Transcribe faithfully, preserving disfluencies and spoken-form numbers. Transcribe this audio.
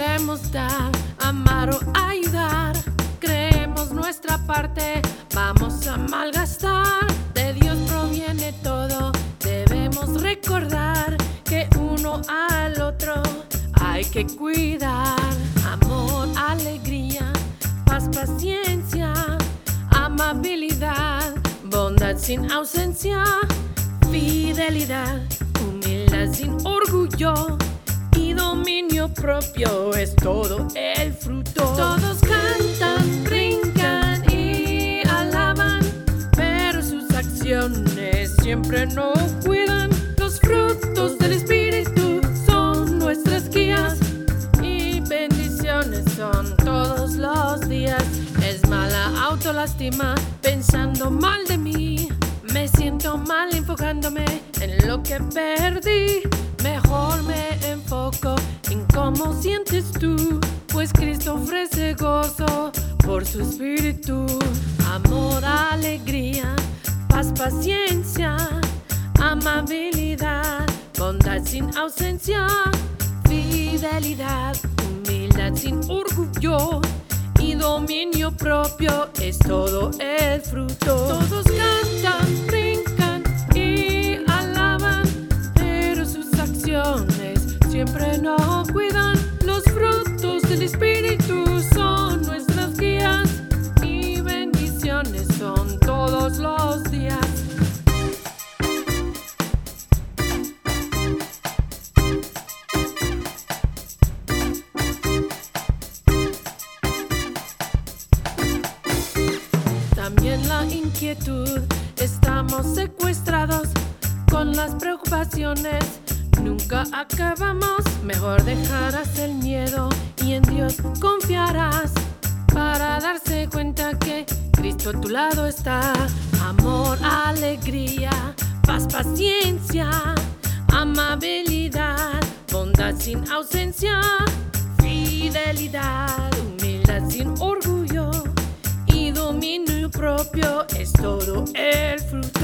podemos dar, amar o ayudar. Creemos nuestra parte, vamos a malgastar. De Dios proviene todo, debemos recordar que uno al otro hay que cuidar. Amor, alegría, paz, paciencia, amabilidad, bondad sin ausencia, fidelidad, humildad sin orgullo y dominio propio es todo el fruto. Todos cantan, brincan y alaban, pero sus acciones siempre no cuidan. Los frutos del Espíritu son nuestras guías y bendiciones son todos los días. Es mala autolástima pensando mal de mí. Me siento mal enfocándome en lo que perdí. Mejor me enfoco en cómo sientes tú, pues Cristo ofrece gozo por su Espíritu. Amor, alegría, paz, paciencia, amabilidad, bondad sin ausencia, fidelidad, humildad sin orgullo y dominio propio es todo el fruto. Todos cantan, brincan y alaban, pero sus acciones siempre no cuidan. Los frutos del Espíritu son nuestras guías y bendiciones son todos los días. También la inquietud, estamos secuestrados con las preocupaciones. Nunca acabamos, mejor dejarás el miedo y en Dios confiarás para darse cuenta que Cristo a tu lado está. Amor, alegría, paz, paciencia, amabilidad, bondad sin ausencia, fidelidad, humildad sin orgullo y dominio propio es todo el fruto.